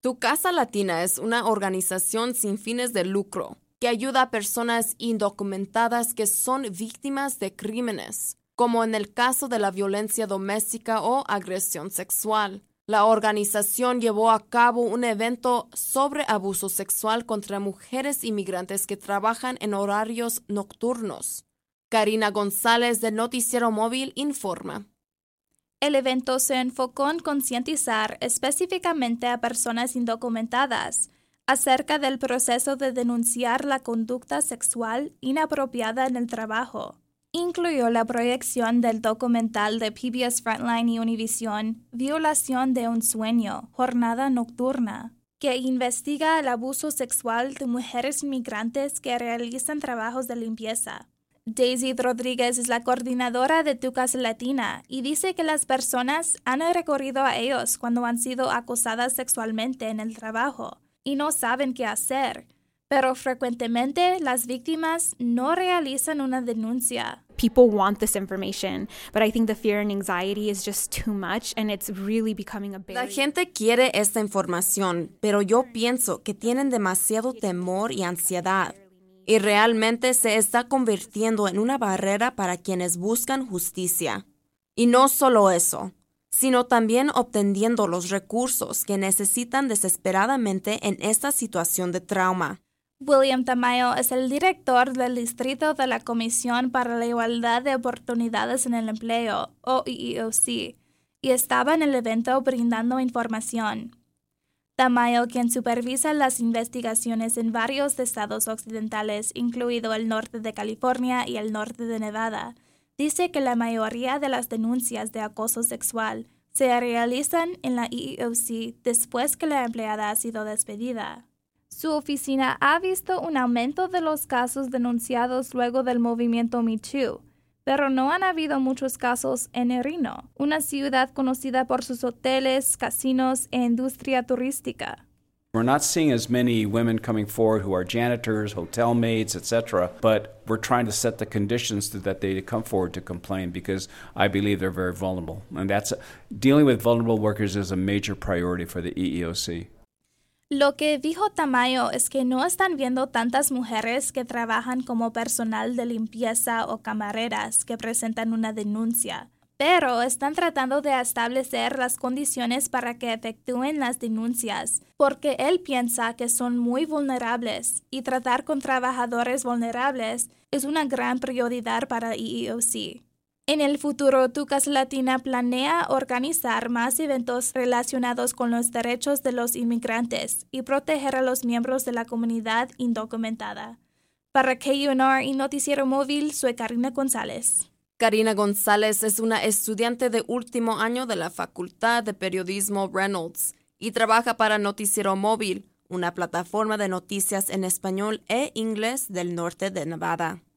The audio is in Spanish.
Tu Casa Latina es una organización sin fines de lucro que ayuda a personas indocumentadas que son víctimas de crímenes, como en el caso de la violencia doméstica o agresión sexual. La organización llevó a cabo un evento sobre abuso sexual contra mujeres inmigrantes que trabajan en horarios nocturnos. Karina González de Noticiero Móvil informa. El evento se enfocó en concientizar específicamente a personas indocumentadas acerca del proceso de denunciar la conducta sexual inapropiada en el trabajo. Incluyó la proyección del documental de PBS Frontline y Univision, Violación de un sueño, Jornada Nocturna, que investiga el abuso sexual de mujeres inmigrantes que realizan trabajos de limpieza. Daisy Rodríguez es la coordinadora de Tu Casa Latina y dice que las personas han recurrido a ellos cuando han sido acosadas sexualmente en el trabajo y no saben qué hacer, pero frecuentemente las víctimas no realizan una denuncia. People want this information, but I think the fear and anxiety is just too much and it's really becoming a barrier. La gente quiere esta información, pero yo pienso que tienen demasiado temor y ansiedad. Y realmente se está convirtiendo en una barrera para quienes buscan justicia. Y no solo eso, sino también obteniendo los recursos que necesitan desesperadamente en esta situación de trauma. William Tamayo es el director del distrito de la Comisión para la Igualdad de Oportunidades en el Empleo, o EEOC, y estaba en el evento brindando información. Tamayo, quien supervisa las investigaciones en varios estados occidentales, incluido el norte de California y el norte de Nevada, dice que la mayoría de las denuncias de acoso sexual se realizan en la EEOC después que la empleada ha sido despedida. Su oficina ha visto un aumento de los casos denunciados luego del movimiento Me Too, pero no han habido muchos casos en Reno, una ciudad conocida por sus hoteles, casinos e industria turística. We're not seeing as many women coming forward who are janitors, hotel maids, etc., but we're trying to set the conditions so that they come forward to complain because I believe they're very vulnerable. And dealing with vulnerable workers is a major priority for the EEOC. Lo que dijo Tamayo es que no están viendo tantas mujeres que trabajan como personal de limpieza o camareras que presentan una denuncia, pero están tratando de establecer las condiciones para que efectúen las denuncias, porque él piensa que son muy vulnerables y tratar con trabajadores vulnerables es una gran prioridad para EEOC. En el futuro, Tu Casa Latina planea organizar más eventos relacionados con los derechos de los inmigrantes y proteger a los miembros de la comunidad indocumentada. Para KUNR y Noticiero Móvil, soy Karina González. Karina González es una estudiante de último año de la Facultad de Periodismo Reynolds y trabaja para Noticiero Móvil, una plataforma de noticias en español e inglés del norte de Nevada.